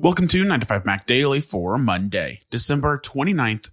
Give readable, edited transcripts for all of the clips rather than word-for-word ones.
Welcome to 9to5Mac Daily for Monday, December 29th,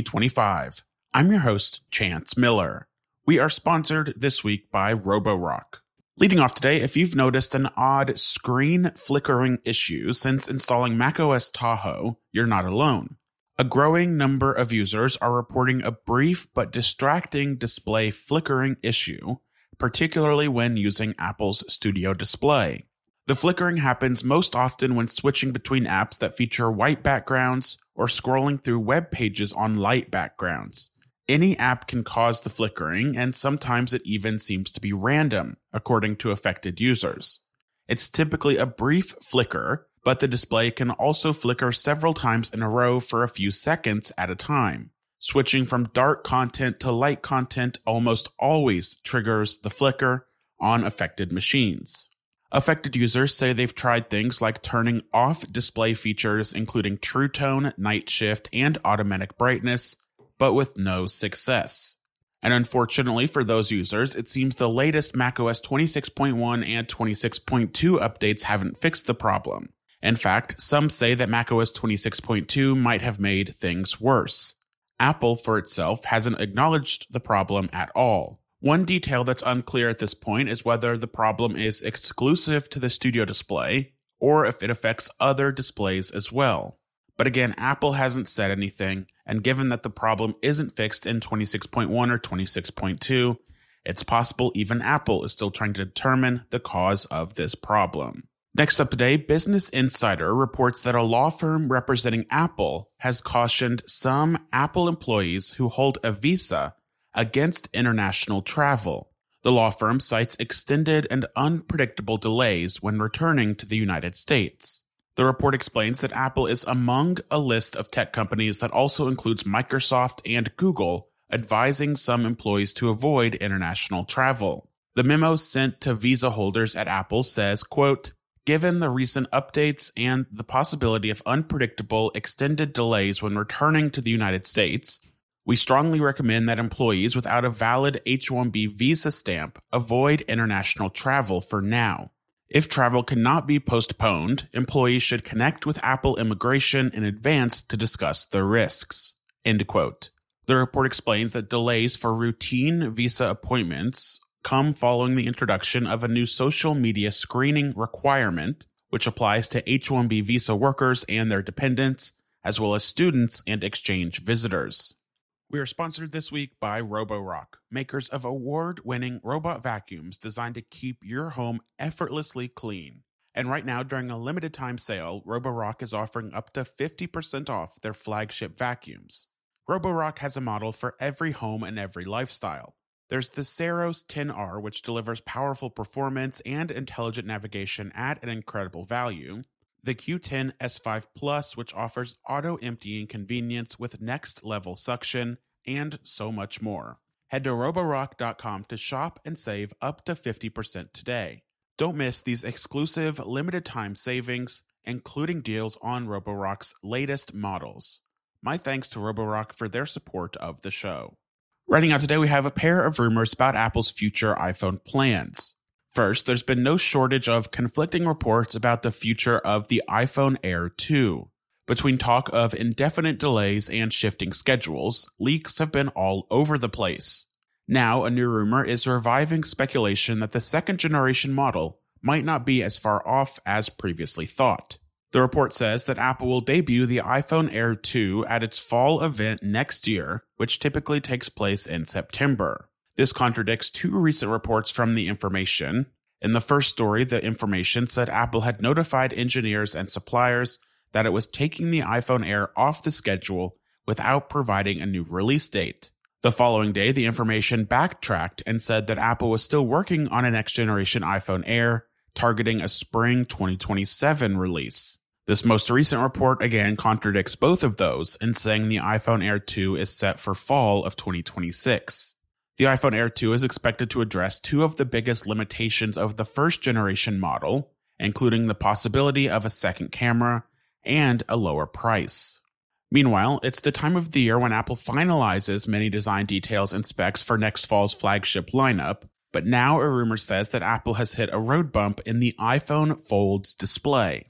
2025. I'm your host, Chance Miller. We are sponsored this week by Roborock. Leading off today, if you've noticed an odd screen flickering issue since installing macOS Tahoe, you're not alone. A growing number of users are reporting a brief but distracting display flickering issue, particularly when using Apple's Studio Display. The flickering happens most often when switching between apps that feature white backgrounds or scrolling through web pages on light backgrounds. Any app can cause the flickering, and sometimes it even seems to be random, according to affected users. It's typically a brief flicker, but the display can also flicker several times in a row for a few seconds at a time. Switching from dark content to light content almost always triggers the flicker on affected machines. Affected users say they've tried things like turning off display features including True Tone, Night Shift, and Automatic Brightness, but with no success. And unfortunately for those users, it seems the latest macOS 26.1 and 26.2 updates haven't fixed the problem. In fact, some say that macOS 26.2 might have made things worse. Apple, for itself, hasn't acknowledged the problem at all. One detail that's unclear at this point is whether the problem is exclusive to the Studio Display or if it affects other displays as well. But again, Apple hasn't said anything, and given that the problem isn't fixed in 26.1 or 26.2, it's possible even Apple is still trying to determine the cause of this problem. Next up today, Business Insider reports that a law firm representing Apple has cautioned some Apple employees who hold a visa against international travel. The law firm cites extended and unpredictable delays when returning to the United States. The report explains that Apple is among a list of tech companies that also includes Microsoft and Google, advising some employees to avoid international travel. The memo sent to visa holders at Apple says, quote, "Given the recent updates and the possibility of unpredictable extended delays when returning to the United States, we strongly recommend that employees without a valid H-1B visa stamp avoid international travel for now. If travel cannot be postponed, employees should connect with Apple Immigration in advance to discuss the risks." End quote. The report explains that delays for routine visa appointments come following the introduction of a new social media screening requirement, which applies to H-1B visa workers and their dependents, as well as students and exchange visitors. We are sponsored this week by Roborock, makers of award-winning robot vacuums designed to keep your home effortlessly clean. And right now, during a limited-time sale, Roborock is offering up to 50% off their flagship vacuums. Roborock has a model for every home and every lifestyle. There's the Saros 10R, which delivers powerful performance and intelligent navigation at an incredible value. The Q10 S5 Plus, which offers auto-emptying convenience with next-level suction, and so much more. Head to Roborock.com to shop and save up to 50% today. Don't miss these exclusive limited-time savings, including deals on Roborock's latest models. My thanks to Roborock for their support of the show. Writing out today, we have a pair of rumors about Apple's future iPhone plans. First, there's been no shortage of conflicting reports about the future of the iPhone Air 2. Between talk of indefinite delays and shifting schedules, leaks have been all over the place. Now, a new rumor is reviving speculation that the second-generation model might not be as far off as previously thought. The report says that Apple will debut the iPhone Air 2 at its fall event next year, which typically takes place in September. This contradicts two recent reports from The Information. In the first story, The Information said Apple had notified engineers and suppliers that it was taking the iPhone Air off the schedule without providing a new release date. The following day, The Information backtracked and said that Apple was still working on a next-generation iPhone Air, targeting a spring 2027 release. This most recent report again contradicts both of those in saying the iPhone Air 2 is set for fall of 2026. The iPhone Air 2 is expected to address two of the biggest limitations of the first-generation model, including the possibility of a second camera and a lower price. Meanwhile, it's the time of the year when Apple finalizes many design details and specs for next fall's flagship lineup, but now a rumor says that Apple has hit a road bump in the iPhone Fold's display.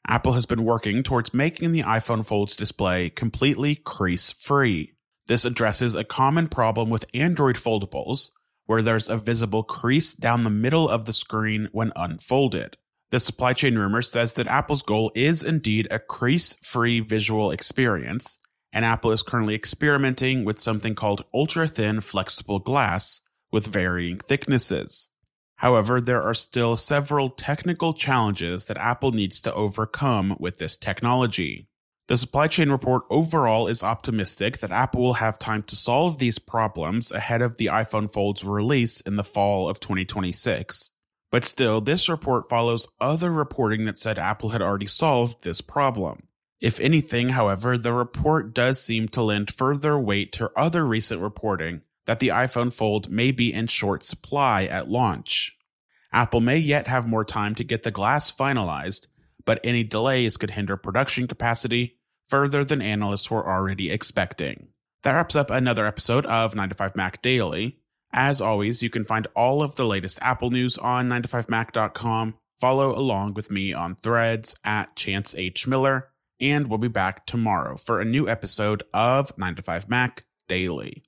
Apple has been working towards making the iPhone Fold's display completely crease-free. This addresses a common problem with Android foldables, where there's a visible crease down the middle of the screen when unfolded. The supply chain rumor says that Apple's goal is indeed a crease-free visual experience, and Apple is currently experimenting with something called ultra-thin flexible glass with varying thicknesses. However, there are still several technical challenges that Apple needs to overcome with this technology. The supply chain report overall is optimistic that Apple will have time to solve these problems ahead of the iPhone Fold's release in the fall of 2026. But still, this report follows other reporting that said Apple had already solved this problem. If anything, however, the report does seem to lend further weight to other recent reporting that the iPhone Fold may be in short supply at launch. Apple may yet have more time to get the glass finalized, but any delays could hinder production capacity further than analysts were already expecting. That wraps up another episode of 9to5Mac Daily. As always, you can find all of the latest Apple news on 9to5mac.com. Follow along with me on Threads at Chance H. Miller, and we'll be back tomorrow for a new episode of 9to5Mac Daily.